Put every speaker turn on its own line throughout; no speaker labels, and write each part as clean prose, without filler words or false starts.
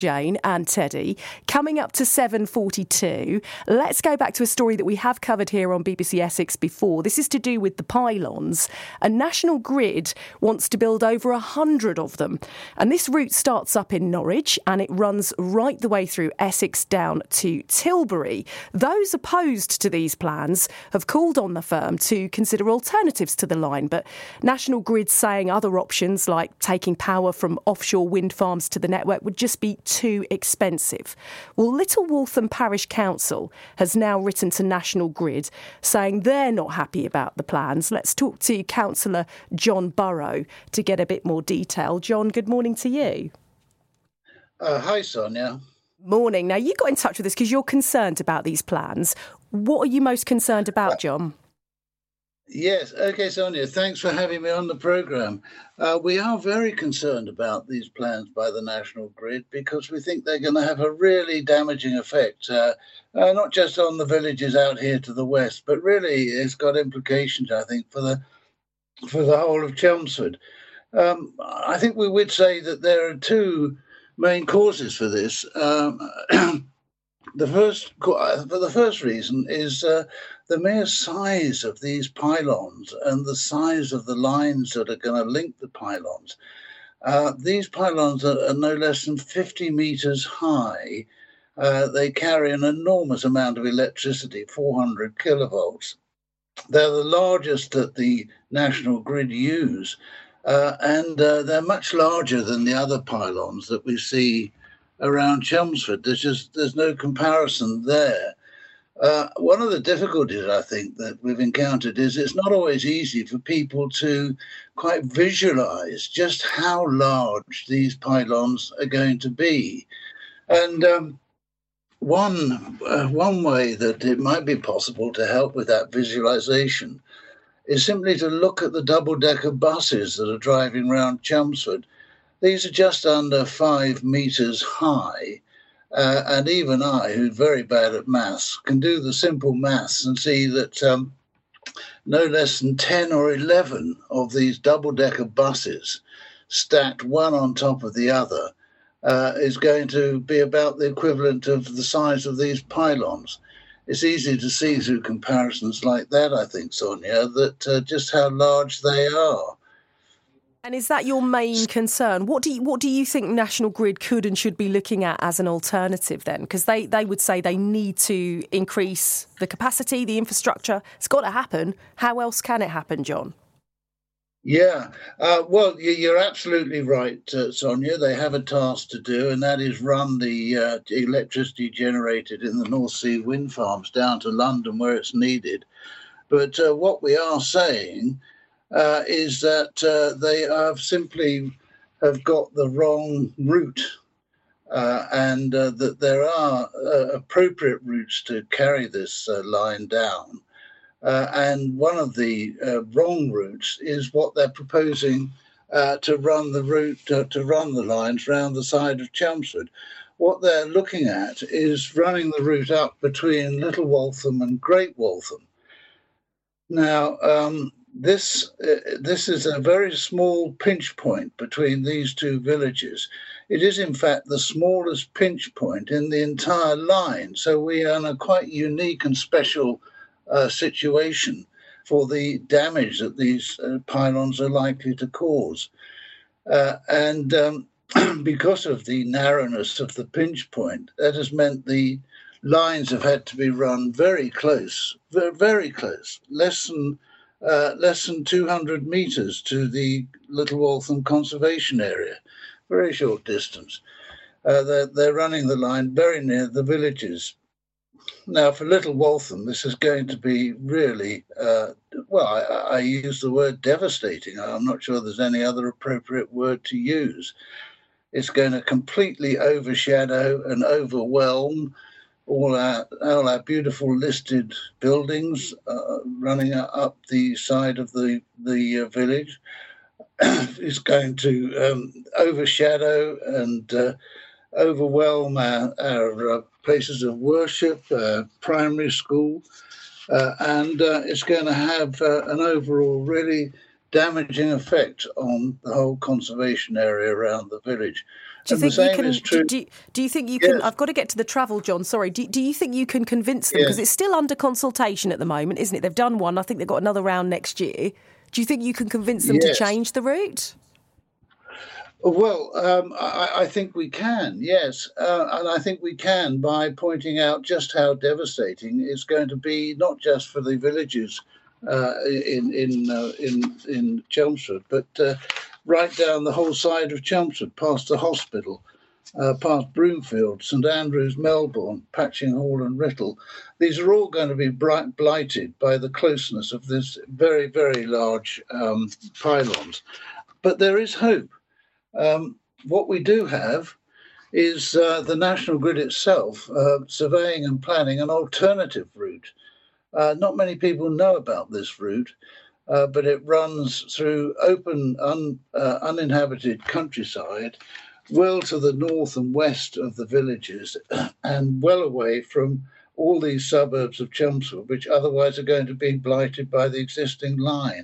Jane and Teddy. Coming up to 7:42, let's go back to a story that we have covered here on BBC Essex before. This is to do with the pylons. A National Grid wants to build over 100 of them. And this route starts up in Norwich and it runs right the way through Essex down to Tilbury. Those opposed to these plans have called on the firm to consider alternatives to the line, but National Grid's saying other options like taking power from offshore wind farms to the network would just be too expensive. Well, Little Waltham Parish Council has now written to National Grid saying they're not happy about the plans. Let's talk to Councillor John Burrow to get a bit more detail. John, good morning to you.
Hi, Sonia.
Morning. Now, you got in touch with us because you're concerned about these plans. What are you most concerned about, John?
Yes. OK, Sonia, thanks for having me on the programme. We are very concerned about these plans by the National Grid because we think they're going to have a really damaging effect, not just on the villages out here to the west, but really it's got implications, I think, for the whole of Chelmsford. I think we would say that there are two main causes for this. The first reason is the mere size of these pylons and the size of the lines that are going to link the pylons. These pylons are no less than 50 metres high. They carry an enormous amount of electricity, 400 kilovolts. They're the largest that the National Grid use, and they're much larger than the other pylons that we see around Chelmsford. There's no comparison there. One of the difficulties, I think, that we've encountered is it's not always easy for people to quite visualise just how large these pylons are going to be. And one way that it might be possible to help with that visualisation is simply to look at the double-decker buses that are driving around Chelmsford. These are just under 5 metres high, and even I, who's very bad at maths, can do the simple maths and see that no less than 10 or 11 of these double-decker buses stacked one on top of the other is going to be about the equivalent of the size of these pylons. It's easy to see through comparisons like that, I think, Sonia, that just how large they are.
And is that your main concern? What do you think National Grid could and should be looking at as an alternative then? Because they would say they need to increase the capacity, the infrastructure. It's got to happen. How else can it happen, John?
Yeah, well, you're absolutely right, Sonia. They have a task to do, and that is run the electricity generated in the North Sea wind farms down to London where it's needed. But what we are saying is that they have got the wrong route, and that there are appropriate routes to carry this line down. And one of the wrong routes is what they're proposing to run the route, to run the lines round the side of Chelmsford. What they're looking at is running the route up between Little Waltham and Great Waltham. Now, this is a very small pinch point between these two villages. It is, in fact, the smallest pinch point in the entire line. So we are in a quite unique and special situation for the damage that these pylons are likely to cause. And because of the narrowness of the pinch point, that has meant the lines have had to be run very close, very close, less than 200 metres to the Little Waltham Conservation Area, very short distance. They're running the line very near the villages. Now, for Little Waltham, this is going to be really, I use the word devastating. I'm not sure there's any other appropriate word to use. It's going to completely overshadow and overwhelm all our beautiful listed buildings running up the side of the village. It's going to overshadow and overwhelm our places of worship, primary school, and it's going to have an overall really damaging effect on the whole conservation area around the village.
Do you think you can? Do you think you can?
Yes.
I've got to get to the travel, John. Sorry. Do you think you can convince them, because it's still under consultation at the moment, isn't it? They've done one. I think they've got another round next year. Do you think you can convince them to change the route?
Well, I think we can, yes. And I think we can by pointing out just how devastating it's going to be, not just for the villages in Chelmsford, but right down the whole side of Chelmsford, past the hospital, past Broomfield, St Andrews, Melbourne, Patching Hall and Writtle. These are all going to be blighted by the closeness of this very, very large pylons. But there is hope. What we do have is the National Grid itself surveying and planning an alternative route. Not many people know about this route, but it runs through open, uninhabited countryside, well to the north and west of the villages, and well away from all these suburbs of Chelmsford, which otherwise are going to be blighted by the existing line.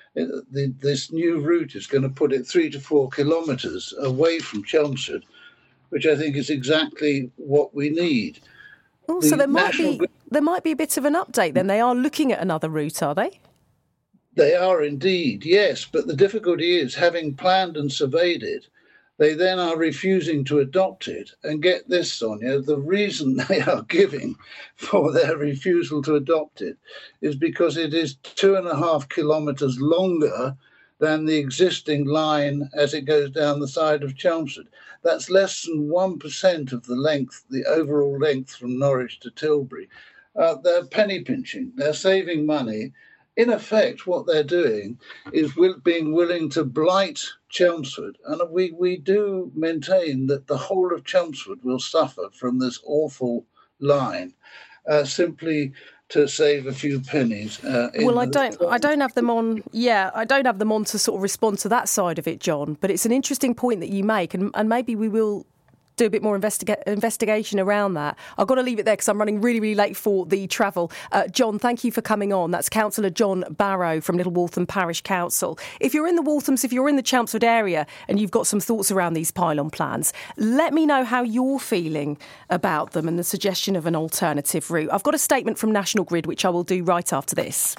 This new route is going to put it 3 to 4 kilometres away from Chelmsford, which I think is exactly what we need.
Oh, so there might be a bit of an update then. They are looking at another route, are they?
They are indeed, yes. But the difficulty is, having planned and surveyed it, they then are refusing to adopt it. And get this, Sonia, the reason they are giving for their refusal to adopt it is because it is 2.5 kilometres longer than the existing line as it goes down the side of Chelmsford. That's less than 1% of the length, the overall length from Norwich to Tilbury. They're penny pinching. They're saving money. In effect, what they're doing is being willing to blight Chelmsford. And we do maintain that the whole of Chelmsford will suffer from this awful line, simply to save a few pennies.
Well, I don't have them on. Yeah, I don't have them on to sort of respond to that side of it, John. But it's an interesting point that you make, and maybe we will do a bit more investigation around that. I've got to leave it there because I'm running really, really late for the travel. John, thank you for coming on. That's Councillor John Barrow from Little Waltham Parish Council. If you're in the Walthams, if you're in the Chelmsford area and you've got some thoughts around these pylon plans, let me know how you're feeling about them and the suggestion of an alternative route. I've got a statement from National Grid, which I will do right after this.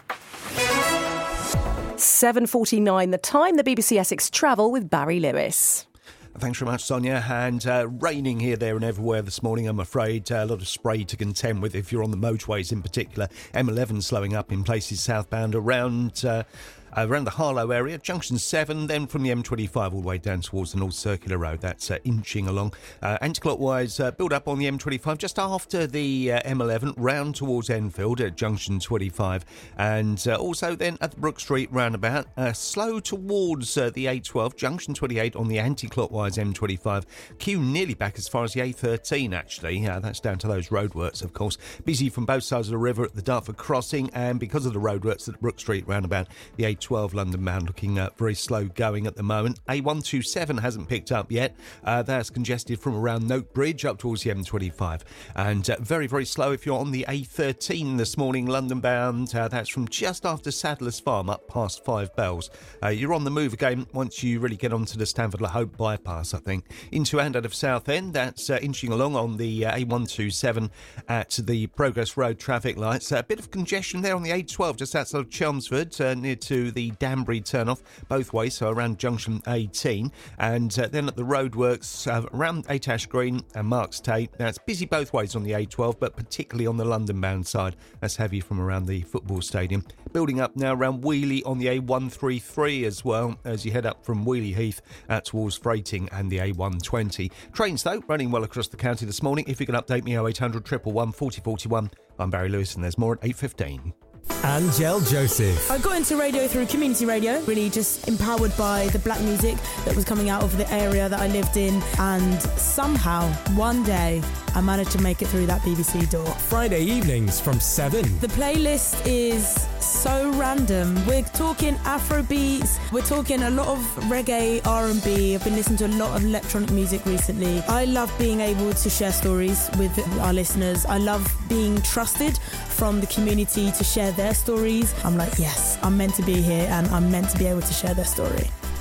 7:49, the time, the BBC Essex Travel with Barry Lewis.
Thanks very much, Sonia. And raining here, there and everywhere this morning, I'm afraid. A lot of spray to contend with if you're on the motorways in particular. M11 slowing up in places southbound around the Harlow area, junction 7, then from the M25 all the way down towards the North Circular Road. That's inching along. Anti-clockwise build up on the M25 just after the M11, round towards Enfield at junction 25. And also then at the Brook Street roundabout, slow towards the A12, junction 28 on the anti-clockwise M25. Queue nearly back as far as the A13, actually. That's down to those roadworks, of course. Busy from both sides of the river at the Dartford crossing, and because of the roadworks at the Brook Street roundabout, the A12 London bound looking very slow going at the moment. A127 hasn't picked up yet. That's congested from around Note Bridge up towards the M25. And very, very slow if you're on the A13 this morning, London bound. That's from just after Sadler's Farm up past 5 Bells. You're on the move again once you really get onto the Stanford La Hope bypass, I think. Into and out of Southend, that's inching along on the A127 at the Progress Road traffic lights. A bit of congestion there on the A12 just outside of Chelmsford, near to the Danbury turnoff both ways, so around junction 18. And then at the roadworks around 8 Ash Green and Marks Tate, that's busy both ways on the A12, but particularly on the London bound side. That's heavy from around the football stadium. Building up now around Wheeley on the A133 as well, as you head up from Wheeley Heath towards Freighting and the A120. Trains, though, running well across the county this morning. If you can update me, 0800 111 4041. I'm Barry Lewis, and there's more at 8:15.
Angel Joseph.
I got into radio through community radio, really just empowered by the black music that was coming out of the area that I lived in, and somehow, one day, I managed to make it through that BBC door.
Friday evenings from 7.
The playlist is so random. We're talking Afrobeats, we're talking a lot of reggae, R&B. I've been listening to a lot of electronic music recently. I love being able to share stories with our listeners. I love being trusted from the community to share their stories. I'm like, yes, I'm meant to be here and I'm meant to be able to share their story.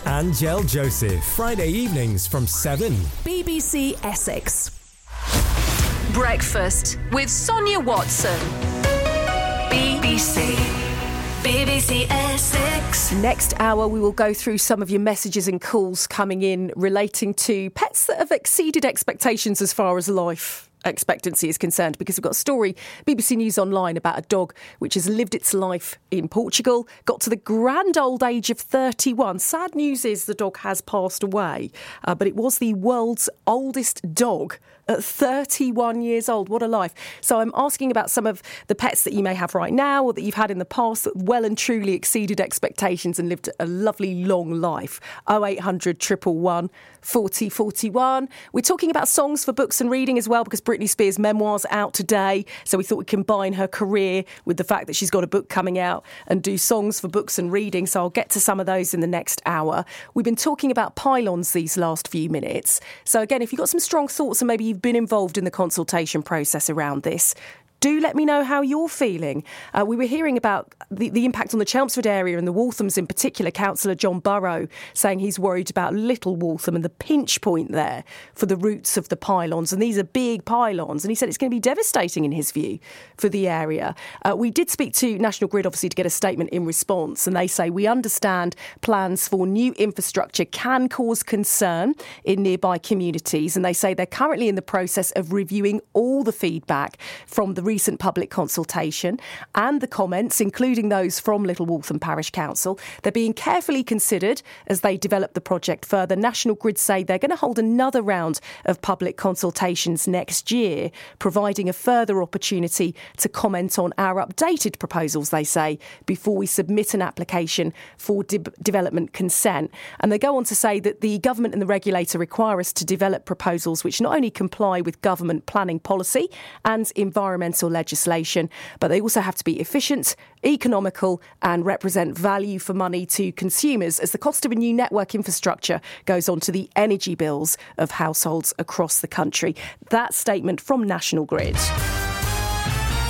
Angel Joseph. Friday evenings from 7.
BBC Essex. Breakfast with Sonia Watson. BBC Essex.
Next hour, we will go through some of your messages and calls coming in relating to pets that have exceeded expectations as far as life expectancy is concerned, because we've got a story, BBC News Online, about a dog which has lived its life in Portugal, got to the grand old age of 31. Sad news is the dog has passed away, but it was the world's oldest dog at 31 years old. What a life. So I'm asking about some of the pets that you may have right now or that you've had in the past that well and truly exceeded expectations and lived a lovely long life. 0800 111 40 41. We're talking about songs for books and reading as well, because Britney Spears' memoir's out today. So we thought we'd combine her career with the fact that she's got a book coming out and do songs for books and reading. So I'll get to some of those in the next hour. We've been talking about pylons these last few minutes. So again, if you've got some strong thoughts and maybe you've been involved in the consultation process around this, do let me know how you're feeling. We were hearing about the impact on the Chelmsford area and the Walthams in particular. Councillor John Burrow saying he's worried about Little Waltham and the pinch point there for the roots of the pylons. And these are big pylons. And he said it's going to be devastating in his view for the area. We did speak to National Grid, obviously, to get a statement in response. And they say, we understand plans for new infrastructure can cause concern in nearby communities. And they say they're currently in the process of reviewing all the feedback from the recent public consultation and the comments, including those from Little Waltham Parish Council. They're being carefully considered as they develop the project further. National Grid say they're going to hold another round of public consultations next year, providing a further opportunity to comment on our updated proposals, they say, before we submit an application for development consent. And they go on to say that the government and the regulator require us to develop proposals which not only comply with government planning policy and environmental legislation, but they also have to be efficient, economical and represent value for money to consumers, as the cost of a new network infrastructure goes on to the energy bills of households across the country. That statement from National Grid.